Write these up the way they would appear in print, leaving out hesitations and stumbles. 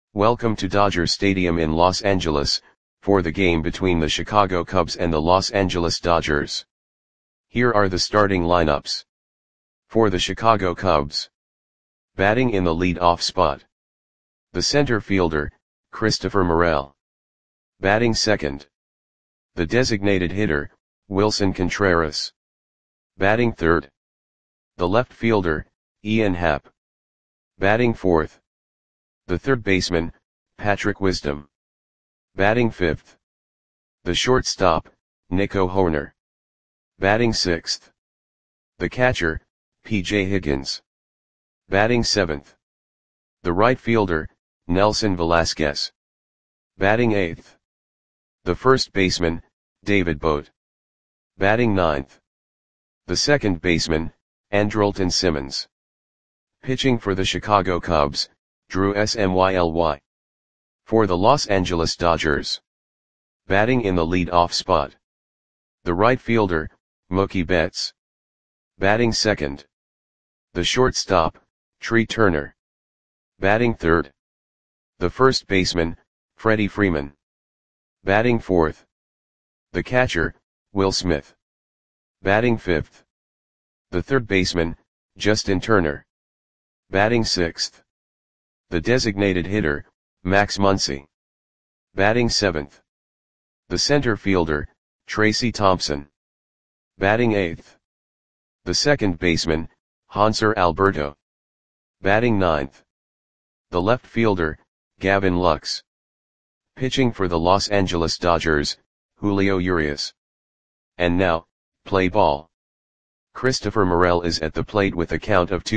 Welcome to Dodger Stadium in Los Angeles, for the game between the Chicago Cubs and the Los Angeles Dodgers. Here are the starting lineups. For the Chicago Cubs. Batting in the lead-off spot. The center fielder, Christopher Morel. Batting second. The designated hitter, Willson Contreras. Batting third. The left fielder, Ian Happ. Batting fourth. The third baseman, Patrick Wisdom. Batting fifth. The shortstop, Nico Hoerner. Batting sixth. The catcher, P.J. Higgins. Batting seventh. The right fielder, Nelson Velasquez. Batting eighth. The first baseman, David Bote. Batting ninth. The second baseman, Andrelton Simmons. Pitching for the Chicago Cubs, Drew Smyly. For the Los Angeles Dodgers. Batting in the lead-off spot. The right fielder, Mookie Betts. Batting second. The shortstop, Trea Turner. Batting third. The first baseman, Freddie Freeman. Batting fourth. The catcher, Will Smith. Batting fifth. The third baseman, Justin Turner. Batting sixth. The designated hitter, Max Muncy. Batting seventh. The center fielder, Tracy Thompson. Batting eighth. The second baseman, Hanser Alberto. Batting ninth. The left fielder, Gavin Lux. Pitching for the Los Angeles Dodgers, Julio Urias. And now, play ball. Christopher Morel is at the plate with a count of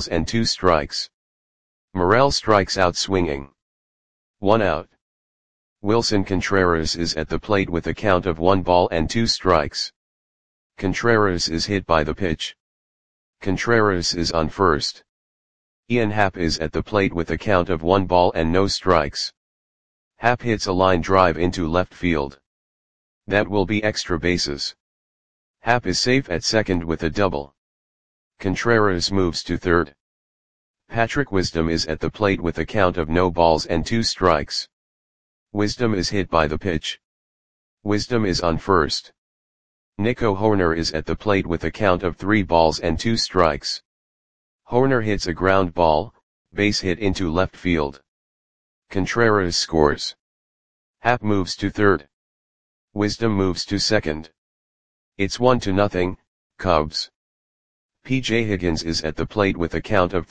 2-2. Morel strikes out swinging. 1 out. Willson Contreras is at the plate with a count of 1-2. Contreras is hit by the pitch. Contreras is on first. Ian Happ is at the plate with a count of 1-0. Happ hits a line drive into left field. That will be extra bases. Happ is safe at second with a double. Contreras moves to third. Patrick Wisdom is at the plate with a count of 0-2. Wisdom is hit by the pitch. Wisdom is on first. Nico Hoerner is at the plate with a count of 3-2. Hoerner hits a ground ball, base hit into left field. Contreras scores. Happ moves to third. Wisdom moves to second. It's 1-0, Cubs. P.J. Higgins is at the plate with a count of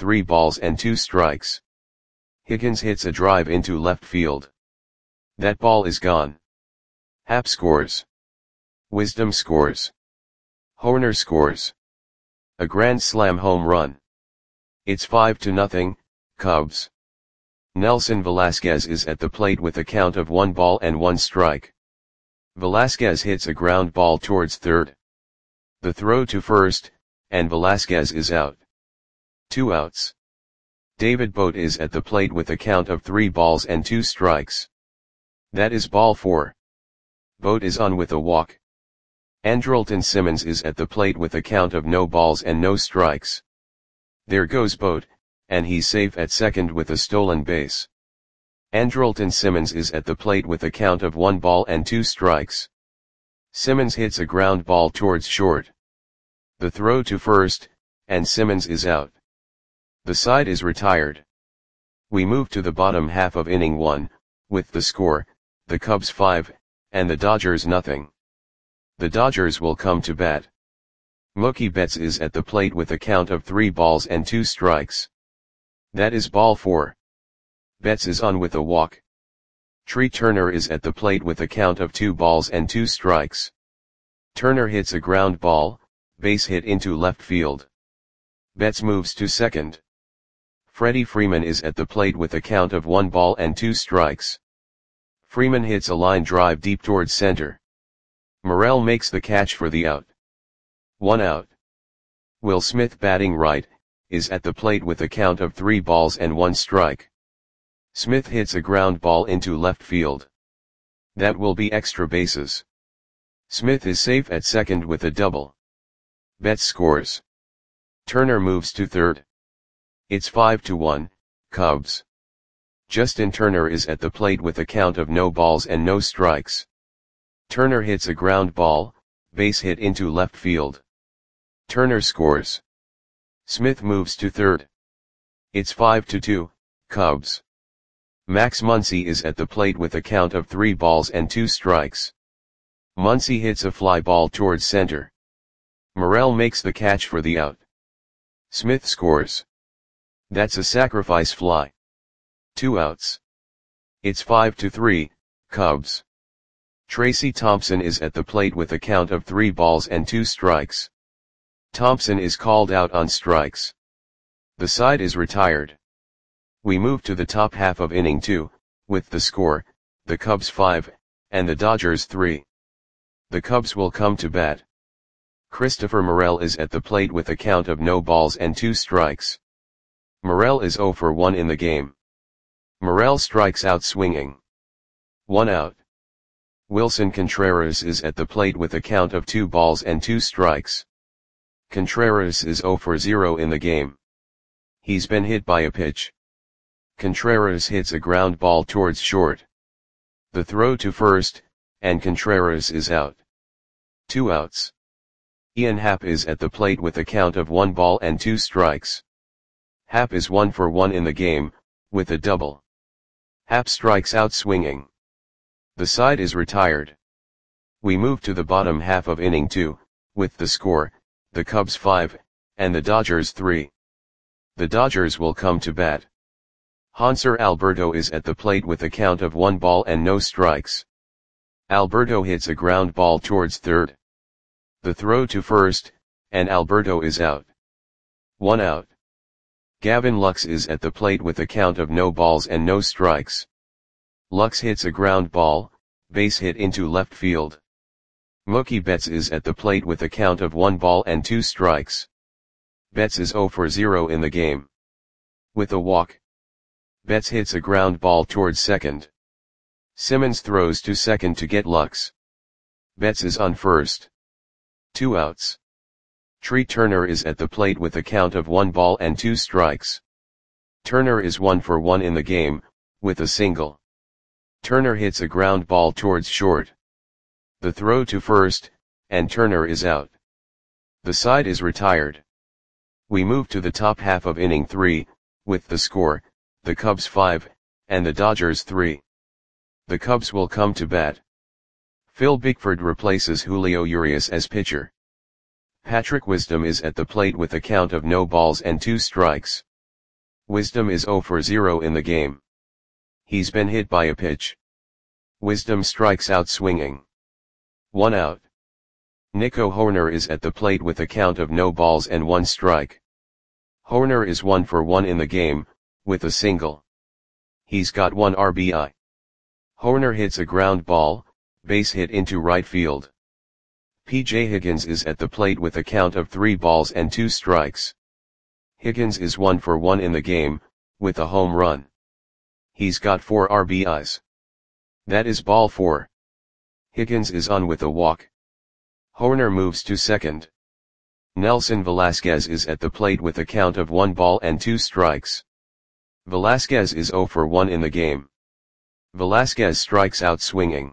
3-2. Higgins hits a drive into left field. That ball is gone. Happ scores. Wisdom scores. Hoerner scores. A grand slam home run. It's 5-0, Cubs. Nelson Velasquez is at the plate with a count of 1-1. Velasquez hits a ground ball towards third. The throw to first, and Velasquez is out. 2 outs. David Bote is at the plate with a count of 3-2. That is ball 4. Bote is on with a walk. Andrelton Simmons is at the plate with a count of 0-0. There goes Bote, and he's safe at second with a stolen base. Andrelton Simmons is at the plate with a count of 1-2. Simmons hits a ground ball towards short. The throw to first, and Simmons is out. The side is retired. We move to the bottom half of inning 1, with the score, the Cubs 5, and the Dodgers nothing. The Dodgers will come to bat. Mookie Betts is at the plate with a count of 3-2. That is ball 4. Betts is on with a walk. Trea Turner is at the plate with a count of 2-2. Turner hits a ground ball, base hit into left field. Betts moves to second. Freddie Freeman is at the plate with a count of 1-2. Freeman hits a line drive deep towards center. Morel makes the catch for the out. 1 out. Will Smith, batting right, is at the plate with a count of 3-1. Smith hits a ground ball into left field. That will be extra bases. Smith is safe at second with a double. Betts scores. Turner moves to third. It's 5-1, Cubs. Justin Turner is at the plate with a count of no balls and no strikes. Turner hits a ground ball, base hit into left field. Turner scores. Smith moves to third. It's 5-2, Cubs. Max Muncy is at the plate with a count of 3 balls and 2 strikes. Muncy hits a fly ball towards center. Morel makes the catch for the out. Smith scores. That's a sacrifice fly. 2 outs. It's 5-3, Cubs. Tracy Thompson is at the plate with a count of 3 balls and 2 strikes. Thompson is called out on strikes. The side is retired. We move to the top half of inning 2, with the score, the Cubs 5, and the Dodgers 3. The Cubs will come to bat. Christopher Morel is at the plate with a count of no balls and 2 strikes. Morel is 0 for 1 in the game. Morel strikes out swinging. 1 out. Wilson Contreras is at the plate with a count of 2 balls and 2 strikes. Contreras is 0 for 0 in the game. He's been hit by a pitch. Contreras hits a ground ball towards short. The throw to first, and Contreras is out. 2 outs. Ian Happ is at the plate with a count of 1 ball and 2 strikes. Happ is 1 for 1 in the game, with a double. Happ strikes out swinging. The side is retired. We move to the bottom half of inning 2, with the score, the Cubs 5, and the Dodgers 3. The Dodgers will come to bat. Hanser Alberto is at the plate with a count of 1 ball and no strikes. Alberto hits a ground ball towards third. The throw to first, and Alberto is out. 1 out. Gavin Lux is at the plate with a count of no balls and no strikes. Lux hits a ground ball, base hit into left field. Mookie Betts is at the plate with a count of 1 ball and 2 strikes. Betts is 0 for 0 in the game. With a walk. Betts hits a ground ball towards second. Simmons throws to second to get Lux. Betts is on first. 2 outs. Tree Turner is at the plate with a count of 1 ball and 2 strikes. Turner is 1 for 1 in the game, with a single. Turner hits a ground ball towards short. The throw to first, and Turner is out. The side is retired. We move to the top half of inning 3, with the score, the Cubs 5, and the Dodgers 3. The Cubs will come to bat. Phil Bickford replaces Julio Urias as pitcher. Patrick Wisdom is at the plate with a count of no balls and 2 strikes. Wisdom is 0 for 0 in the game. He's been hit by a pitch. Wisdom strikes out swinging. 1 out. Nico Hoerner is at the plate with a count of no balls and 1 strike. Hoerner is 1 for 1 in the game, with a single. He's got 1 RBI. Hoerner hits a ground ball, base hit into right field. P.J. Higgins is at the plate with a count of 3 balls and 2 strikes. Higgins is 1 for 1 in the game, with a home run. He's got 4 RBIs. That is ball 4. Higgins is on with a walk. Hoerner moves to second. Nelson Velasquez is at the plate with a count of 1 ball and 2 strikes. Velasquez is 0 for 1 in the game. Velasquez strikes out swinging.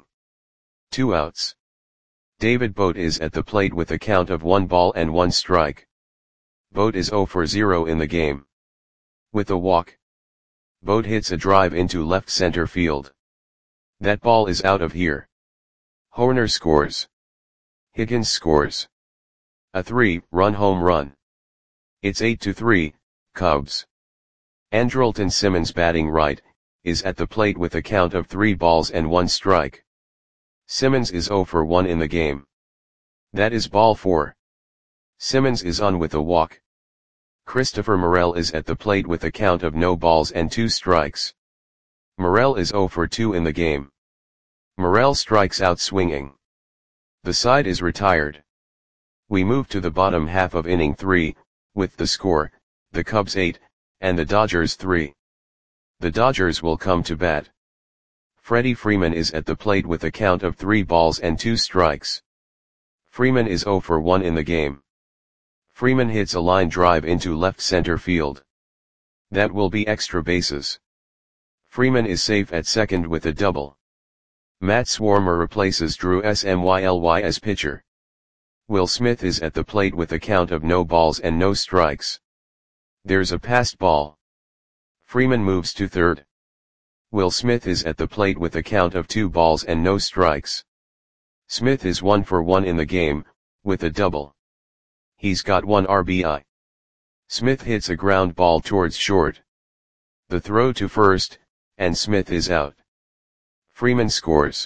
2 outs. David Bote is at the plate with a count of 1 ball and 1 strike. Bote is 0 for 0 in the game. With a walk. Bote hits a drive into left center field. That ball is out of here. Hoerner scores. Higgins scores. A 3-run home run. It's 8-3, Cubs. Andrelton Simmons, batting right, is at the plate with a count of 3 balls and 1 strike. Simmons is 0 for 1 in the game. That is ball 4. Simmons is on with a walk. Christopher Morel is at the plate with a count of no balls and 2 strikes. Morel is 0 for 2 in the game. Morel strikes out swinging. The side is retired. We move to the bottom half of inning 3, with the score, the Cubs 8, and the Dodgers 3. The Dodgers will come to bat. Freddie Freeman is at the plate with a count of 3 balls and 2 strikes. Freeman is 0 for 1 in the game. Freeman hits a line drive into left center field. That will be extra bases. Freeman is safe at second with a double. Matt Swarmer replaces Drew Smyly as pitcher. Will Smith is at the plate with a count of no balls and no strikes. There's a passed ball. Freeman moves to third. Will Smith is at the plate with a count of 2 balls and no strikes. Smith is 1 for 1 in the game, with a double. He's got 1 RBI. Smith hits a ground ball towards short. The throw to first, and Smith is out. Freeman scores.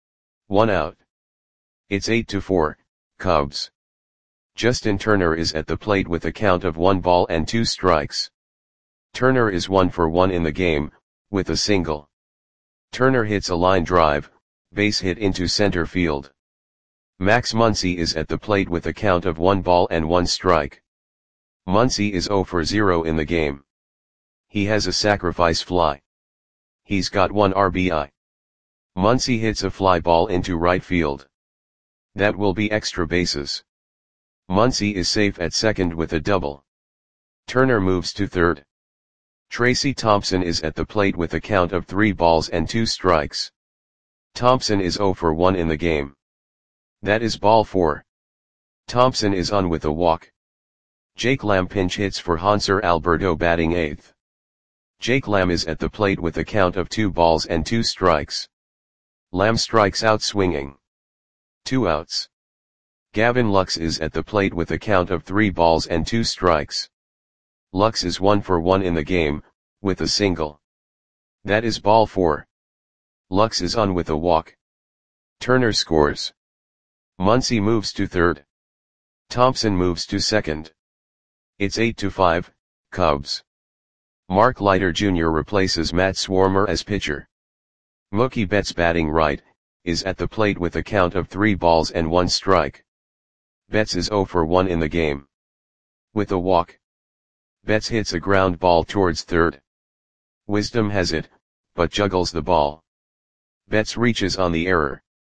1 out. It's 8-4, Cubs. Justin Turner is at the plate with a count of 1 ball and 2 strikes. Turner is 1 for 1 in the game, with a single. Turner hits a line drive, base hit into center field. Max Muncy is at the plate with a count of 1 ball and 1 strike. Muncy is 0 for 0 in the game. He has a sacrifice fly. He's got 1 RBI. Muncy hits a fly ball into right field. That will be extra bases. Muncy is safe at second with a double. Turner moves to third. Tracy Thompson is at the plate with a count of 3 balls and 2 strikes. Thompson is 0 for 1 in the game. That is ball 4. Thompson is on with a walk. Jake Lamb pinch hits for Hanser Alberto batting 8th. Jake Lamb is at the plate with a count of 2 balls and 2 strikes. Lamb strikes out swinging. 2 outs. Gavin Lux is at the plate with a count of 3 balls and 2 strikes. Lux is 1 for 1 in the game, with a single. That is ball 4. Lux is on with a walk. Turner scores. Muncy moves to third. Thompson moves to second. It's 8-5, Cubs. Mark Leiter Jr. replaces Matt Swarmer as pitcher. Mookie Betts batting right, is at the plate with a count of 3 balls and 1 strike. Betts is 0 for 1 in the game. With a walk. Betts hits a ground ball towards third. Wisdom has it, but juggles the ball. Betts reaches on the error.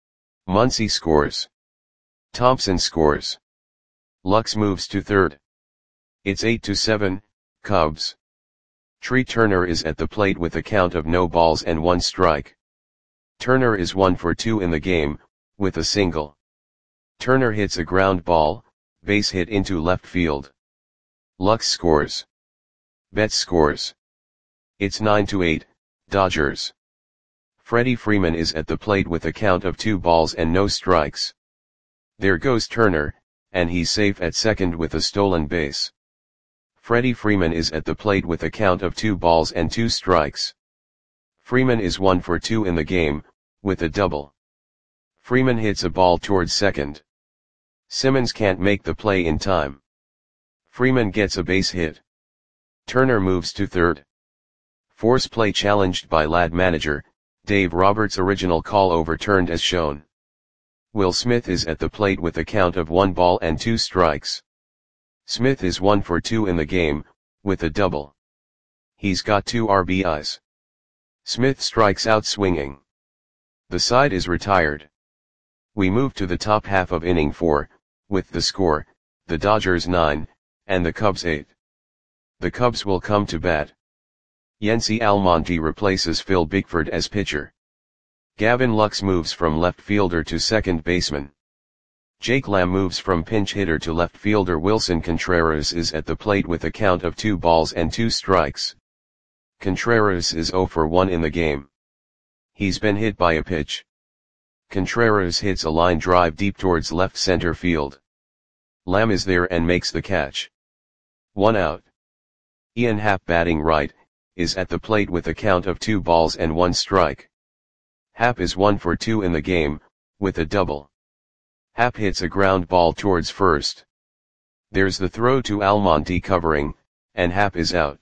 Muncy scores. Thompson scores. Lux moves to third. It's 8-7, Cubs. Tree Turner is at the plate with a count of no balls and 1 strike. Turner is 1 for 2 in the game, with a single. Turner hits a ground ball, base hit into left field. Lux scores. Betts scores. It's 9-8, Dodgers. Freddie Freeman is at the plate with a count of 2 balls and no strikes. There goes Turner, and he's safe at second with a stolen base. Freddie Freeman is at the plate with a count of 2 balls and 2 strikes. Freeman is 1 for 2 in the game, with a double. Freeman hits a ball towards second. Simmons can't make the play in time. Freeman gets a base hit. Turner moves to third. Force play challenged by Lad manager, Dave Roberts' original call overturned as shown. Will Smith is at the plate with a count of 1 ball and 2 strikes. Smith is 1 for 2 in the game, with a double. He's got 2 RBIs. Smith strikes out swinging. The side is retired. We move to the top half of inning 4, with the score, the Dodgers 9, and the Cubs 8. The Cubs will come to bat. Yency Almonte replaces Phil Bickford as pitcher. Gavin Lux moves from left fielder to second baseman. Jake Lamb moves from pinch hitter to left fielder. Wilson Contreras is at the plate with a count of 2 balls and 2 strikes. Contreras is 0 for 1 in the game. He's been hit by a pitch. Contreras hits a line drive deep towards left center field. Lamb is there and makes the catch. 1 out. Ian Happ batting right, is at the plate with a count of 2 balls and 1 strike. Happ is 1 for 2 in the game, with a double. Happ hits a ground ball towards first. There's the throw to Almonte covering, and Happ is out.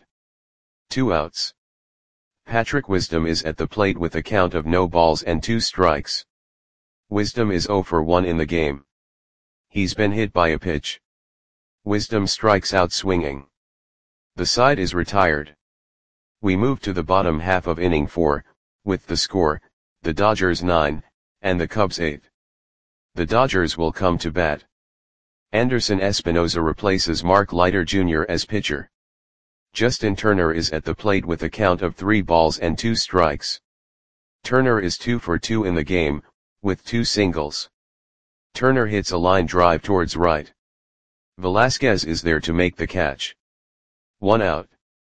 2 outs. Patrick Wisdom is at the plate with a count of no balls and 2 strikes. Wisdom is 0 for 1 in the game. He's been hit by a pitch. Wisdom strikes out swinging. The side is retired. We move to the bottom half of inning 4, with the score, the Dodgers 9, and the Cubs 8. The Dodgers will come to bat. Anderson Espinoza replaces Mark Leiter Jr. as pitcher. Justin Turner is at the plate with a count of 3 balls and 2 strikes. Turner is 2 for 2 in the game, with 2 singles. Turner hits a line drive towards right. Velasquez is there to make the catch. 1 out.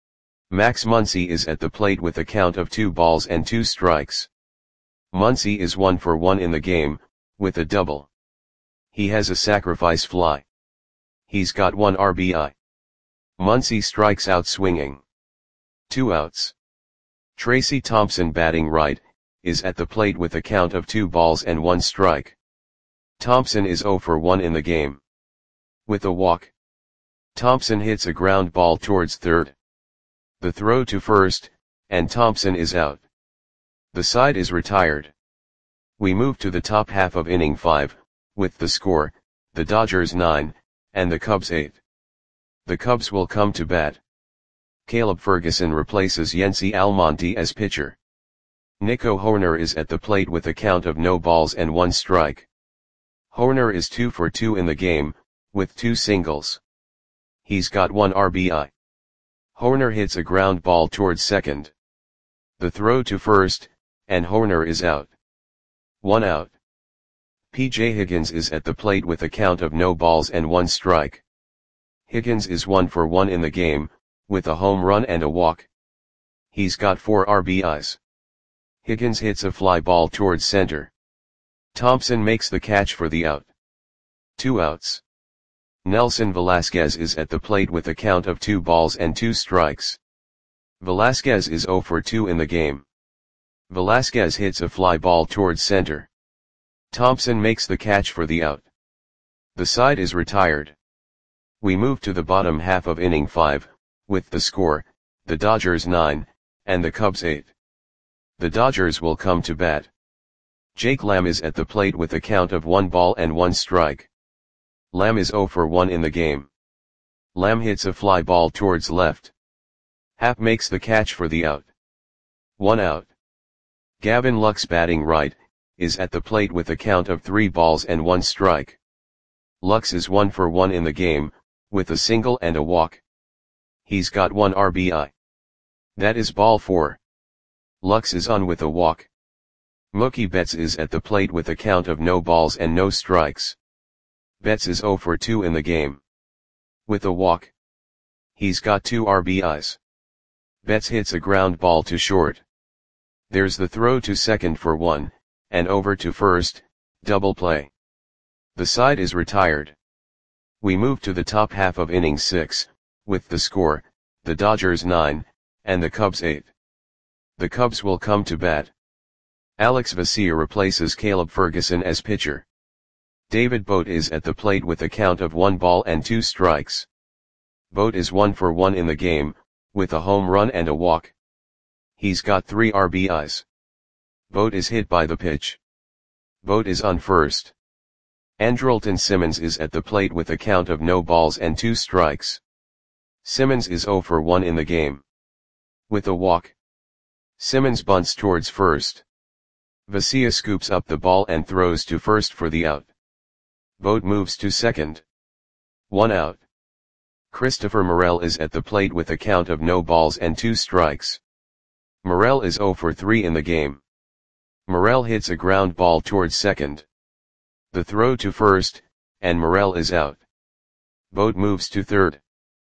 Max Muncy is at the plate with a count of 2 balls and 2 strikes. Muncy is 1 for 1 in the game, with a double. He has a sacrifice fly. He's got 1 RBI. Muncy strikes out swinging. 2 outs. Tracy Thompson, batting right, is at the plate with a count of 2 balls and 1 strike. Thompson is 0 for 1 in the game. With a walk. Thompson hits a ground ball towards third. The throw to first, and Thompson is out. The side is retired. We move to the top half of inning 5, with the score, the Dodgers 9, and the Cubs 8. The Cubs will come to bat. Caleb Ferguson replaces Yency Almonte as pitcher. Nico Hoerner is at the plate with a count of no balls and 1 strike. Hoerner is 2 for 2 in the game, with 2 singles. He's got 1 RBI. Hoerner hits a ground ball towards second. The throw to first, and Hoerner is out. 1 out. P.J. Higgins is at the plate with a count of no balls and 1 strike. Higgins is 1 for 1 in the game, with a home run and a walk. He's got 4 RBIs. Higgins hits a fly ball towards center. Thompson makes the catch for the out. 2 outs. Nelson Velasquez is at the plate with a count of 2 balls and 2 strikes. Velasquez is 0 for 2 in the game. Velasquez hits a fly ball towards center. Thompson makes the catch for the out. The side is retired. We move to the bottom half of inning 5, with the score, the Dodgers 9, and the Cubs 8. The Dodgers will come to bat. Jake Lamb is at the plate with a count of 1 ball and 1 strike. Lamb is 0 for 1 in the game. Lamb hits a fly ball towards left. Happ makes the catch for the out. 1 out. Gavin Lux, batting right, is at the plate with a count of 3 balls and 1 strike. Lux is 1 for 1 in the game, with a single and a walk. He's got 1 RBI. That is ball 4. Lux is on with a walk. Mookie Betts is at the plate with a count of no balls and no strikes. Betts is 0 for 2 in the game. With a walk. He's got 2 RBIs. Betts hits a ground ball to short. There's the throw to second for 1, and over to first, double play. The side is retired. We move to the top half of inning 6, with the score, the Dodgers 9, and the Cubs 8. The Cubs will come to bat. Alex Vesia replaces Caleb Ferguson as pitcher. David Bote is at the plate with a count of 1 ball and 2 strikes. Bote is 1 for 1 in the game, with a home run and a walk. He's got 3 RBIs. Bote is hit by the pitch. Bote is on first. Andrelton Simmons is at the plate with a count of no balls and 2 strikes. Simmons is 0 for 1 in the game. With a walk. Simmons bunts towards first. Vesia scoops up the ball and throws to first for the out. Bote moves to second. 1 out. Christopher Morel is at the plate with a count of no balls and 2 strikes. Morel is 0 for 3 in the game. Morel hits a ground ball towards second. The throw to first, and Morel is out. Bote moves to third.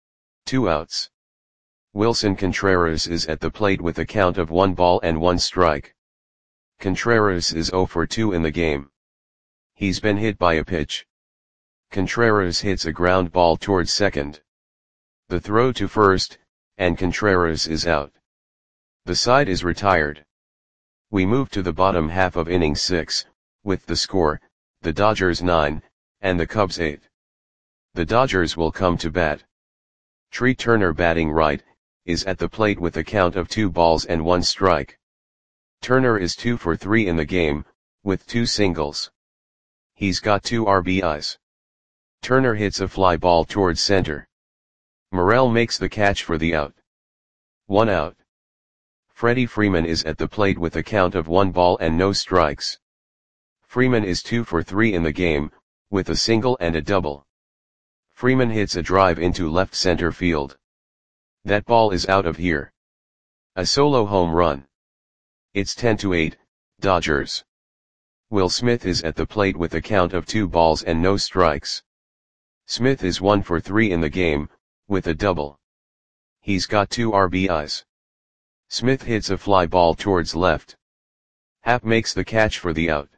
2 outs. Wilson Contreras is at the plate with a count of 1 ball and 1 strike. Contreras is 0 for 2 in the game. He's been hit by a pitch. Contreras hits a ground ball towards second. The throw to first, and Contreras is out. The side is retired. We move to the bottom half of inning 6, with the score, the Dodgers 9, and the Cubs 8. The Dodgers will come to bat. Tree Turner, batting right, is at the plate with a count of 2 balls and 1 strike. Turner is 2 for 3 in the game, with 2 singles. He's got 2 RBIs. Turner hits a fly ball towards center. Morel makes the catch for the out. 1 out. Freddie Freeman is at the plate with a count of 1 ball and no strikes. Freeman is 2 for 3 in the game, with a single and a double. Freeman hits a drive into left center field. That ball is out of here. A solo home run. It's 10-8, Dodgers. Will Smith is at the plate with a count of 2 balls and no strikes. Smith is 1 for 3 in the game, with a double. He's got 2 RBIs. Smith hits a fly ball towards left. Happ makes the catch for the out.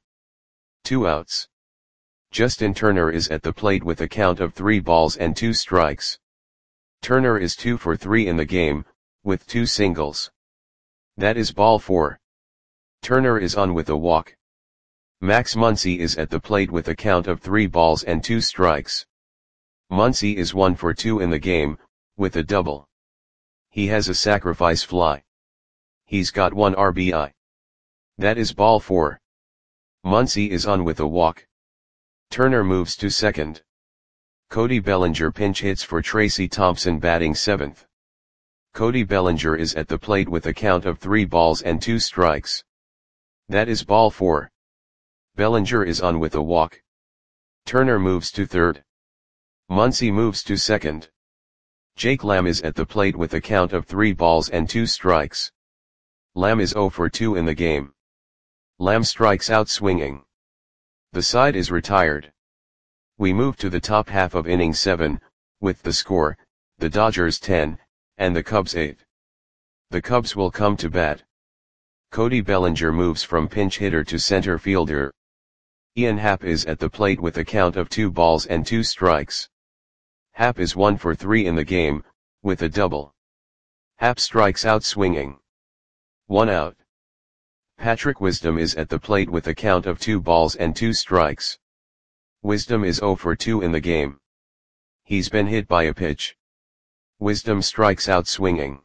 2 outs. Justin Turner is at the plate with a count of 3 balls and 2 strikes. Turner is 2 for 3 in the game, with 2 singles. That is ball 4. Turner is on with a walk. Max Muncy is at the plate with a count of 3 balls and 2 strikes. Muncy is 1 for 2 in the game, with a double. He has a sacrifice fly. He's got 1 RBI. That is ball 4. Muncy is on with a walk. Turner moves to second. Cody Bellinger pinch hits for Tracy Thompson batting 7th. Cody Bellinger is at the plate with a count of 3 balls and 2 strikes. That is ball 4. Bellinger is on with a walk. Turner moves to third. Muncy moves to second. Jake Lamb is at the plate with a count of 3 balls and 2 strikes. Lamb is 0 for 2 in the game. Lamb strikes out swinging. The side is retired. We move to the top half of inning 7, with the score, the Dodgers 10, and the Cubs 8. The Cubs will come to bat. Cody Bellinger moves from pinch hitter to center fielder. Ian Happ is at the plate with a count of 2 balls and 2 strikes. Happ is 1 for 3 in the game, with a double. Happ strikes out swinging. 1 out. Patrick Wisdom is at the plate with a count of 2 balls and 2 strikes. Wisdom is 0 for 2 in the game. He's been hit by a pitch. Wisdom strikes out swinging.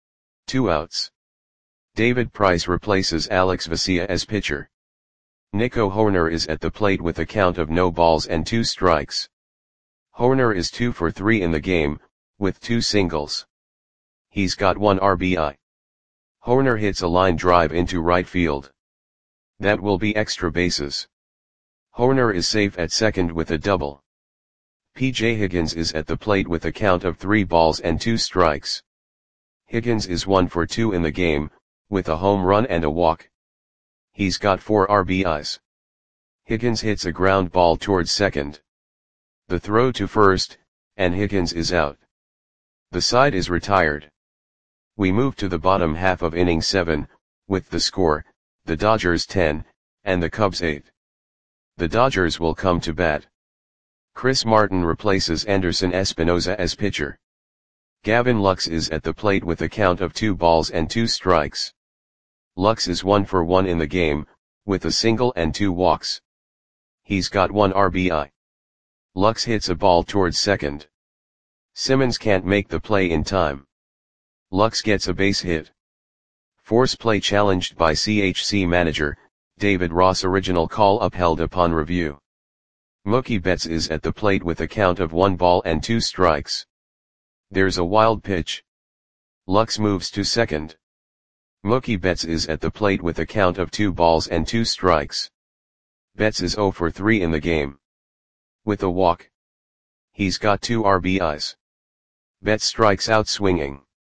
2 outs. David Price replaces Alex Vesia as pitcher. Nico Hoerner is at the plate with a count of no balls and 2 strikes. Hoerner is 2 for 3 in the game, with 2 singles. He's got 1 RBI. Hoerner hits a line drive into right field. That will be extra bases. Hoerner is safe at second with a double. P.J. Higgins is at the plate with a count of 3 balls and 2 strikes. Higgins is 1 for 2 in the game, with a home run and a walk. He's got 4 RBIs. Higgins hits a ground ball towards second. The throw to first, and Higgins is out. The side is retired. We move to the bottom half of inning 7, with the score, the Dodgers 10, and the Cubs 8. The Dodgers will come to bat. Chris Martin replaces Anderson Espinoza as pitcher. Gavin Lux is at the plate with a count of 2 balls and 2 strikes. Lux is 1 for 1 in the game, with a single and 2 walks. He's got 1 RBI. Lux hits a ball towards second. Simmons can't make the play in time. Lux gets a base hit. Force play challenged by CHC manager, David Ross. Original call upheld upon review. Mookie Betts is at the plate with a count of 1 ball and 2 strikes. There's a wild pitch. Lux moves to second. Mookie Betts is at the plate with a count of 2 balls and 2 strikes. Betts is 0 for 3 in the game. With a walk. He's got 2 RBIs. Betts strikes out swinging.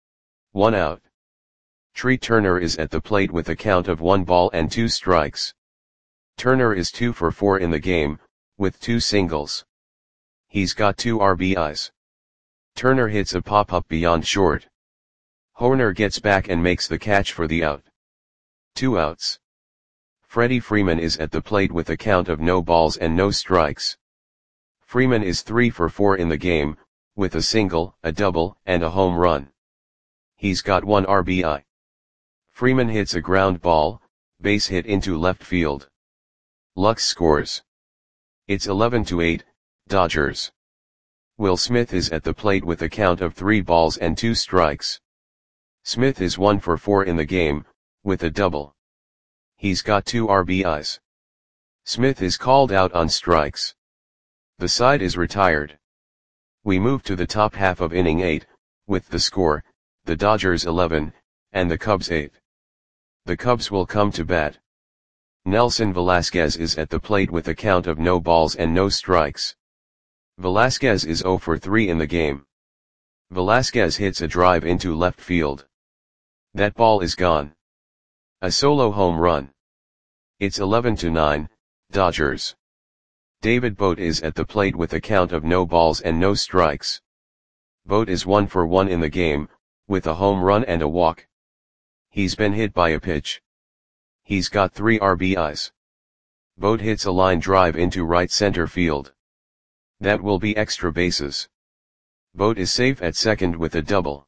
1 out. Trey Turner is at the plate with a count of 1 ball and 2 strikes. Turner is 2 for 4 in the game, with 2 singles. He's got 2 RBIs. Turner hits a pop-up beyond short. Hoerner gets back and makes the catch for the out. 2 outs. Freddie Freeman is at the plate with a count of no balls and no strikes. Freeman is 3 for 4 in the game, with a single, a double, and a home run. He's got 1 RBI. Freeman hits a ground ball, base hit into left field. Lux scores. It's 11-8, Dodgers. Will Smith is at the plate with a count of 3 balls and 2 strikes. Smith is 1 for 4 in the game, with a double. He's got 2 RBIs. Smith is called out on strikes. The side is retired. We move to the top half of inning 8, with the score, the Dodgers 11, and the Cubs 8. The Cubs will come to bat. Nelson Velasquez is at the plate with a count of no balls and no strikes. Velasquez is 0 for 3 in the game. Velasquez hits a drive into left field. That ball is gone. A solo home run. It's 11-9, Dodgers. David Bote is at the plate with a count of no balls and no strikes. Bote is 1 for 1 in the game, with a home run and a walk. He's been hit by a pitch. He's got 3 RBIs. Bote hits a line drive into right center field. That will be extra bases. Bote is safe at second with a double.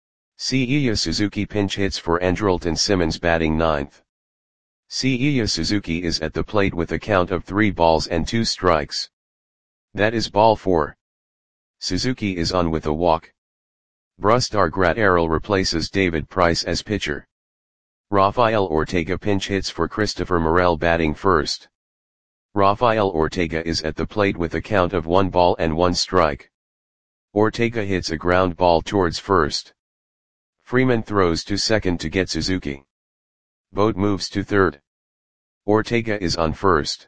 Seiya Suzuki pinch hits for Andrelton Simmons batting ninth. Seiya Suzuki is at the plate with a count of 3 balls and 2 strikes. That is ball 4. Suzuki is on with a walk. Brusdar Graterol replaces David Price as pitcher. Rafael Ortega pinch hits for Christopher Morel batting first. Rafael Ortega is at the plate with a count of 1 ball and 1 strike. Ortega hits a ground ball towards first. Freeman throws to second to get Suzuki. Bote moves to third. Ortega is on first.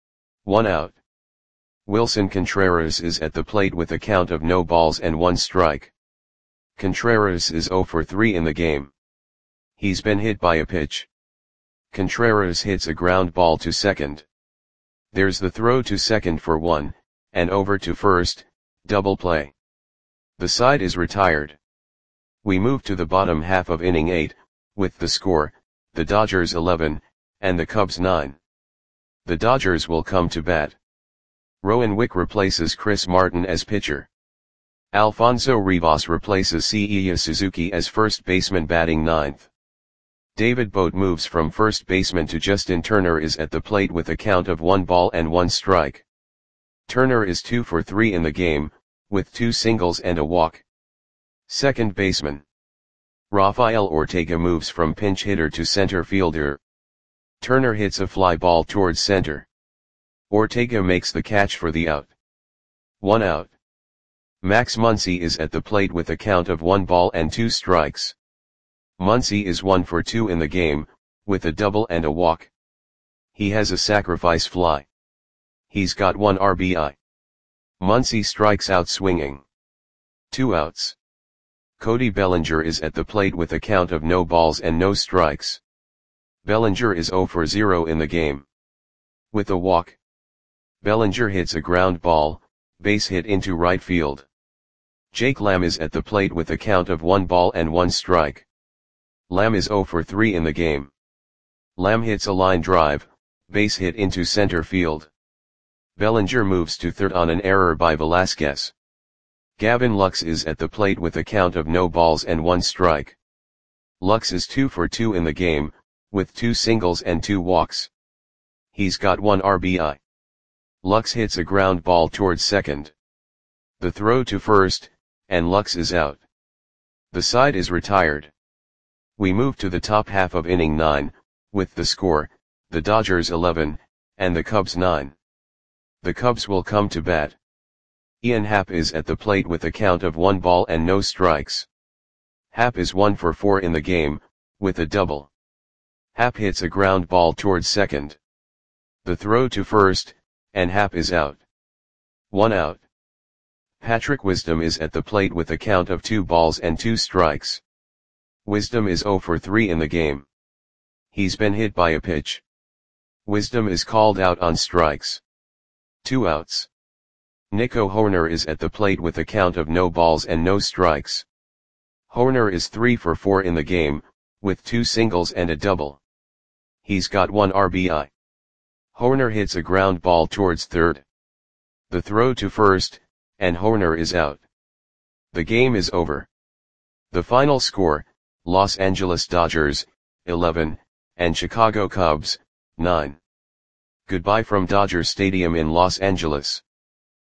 1 out. Wilson Contreras is at the plate with a count of no balls and 1 strike. Contreras is 0 for 3 in the game. He's been hit by a pitch. Contreras hits a ground ball to second. There's the throw to second for 1, and over to first, double play. The side is retired. We move to the bottom half of inning 8, with the score, the Dodgers 11, and the Cubs 9. The Dodgers will come to bat. Rowan Wick replaces Chris Martin as pitcher. Alfonso Rivas replaces Seiya Suzuki as first baseman batting ninth. David Bote moves from first baseman to Justin Turner is at the plate with a count of 1 ball and 1 strike. Turner is 2 for 3 in the game, with 2 singles and a walk. Second baseman. Rafael Ortega moves from pinch hitter to center fielder. Turner hits a fly ball towards center. Ortega makes the catch for the out. 1 out. Max Muncy is at the plate with a count of 1 ball and 2 strikes. Muncy is 1 for 2 in the game, with a double and a walk. He has a sacrifice fly. He's got 1 RBI. Muncy strikes out swinging. 2 outs. Cody Bellinger is at the plate with a count of no balls and no strikes. Bellinger is 0 for 0 in the game. With a walk. Bellinger hits a ground ball, base hit into right field. Jake Lamb is at the plate with a count of 1 ball and 1 strike. Lamb is 0 for 3 in the game. Lamb hits a line drive, base hit into center field. Bellinger moves to third on an error by Velasquez. Gavin Lux is at the plate with a count of no balls and 1 strike. Lux is 2 for 2 in the game, with 2 singles and 2 walks. He's got 1 RBI. Lux hits a ground ball towards second. The throw to first, and Lux is out. The side is retired. We move to the top half of inning 9, with the score, the Dodgers 11, and the Cubs 9. The Cubs will come to bat. Ian Happ is at the plate with a count of 1 ball and no strikes. Happ is 1 for 4 in the game, with a double. Happ hits a ground ball towards second. The throw to first, and Happ is out. 1 out. Patrick Wisdom is at the plate with a count of 2 balls and 2 strikes. Wisdom is 0 for 3 in the game. He's been hit by a pitch. Wisdom is called out on strikes. 2 outs. Nico Hoerner is at the plate with a count of no balls and no strikes. Hoerner is 3 for 4 in the game, with 2 singles and a double. He's got 1 RBI. Hoerner hits a ground ball towards third. The throw to first, and Hoerner is out. The game is over. The final score, Los Angeles Dodgers, 11, and Chicago Cubs, 9. Goodbye from Dodger Stadium in Los Angeles.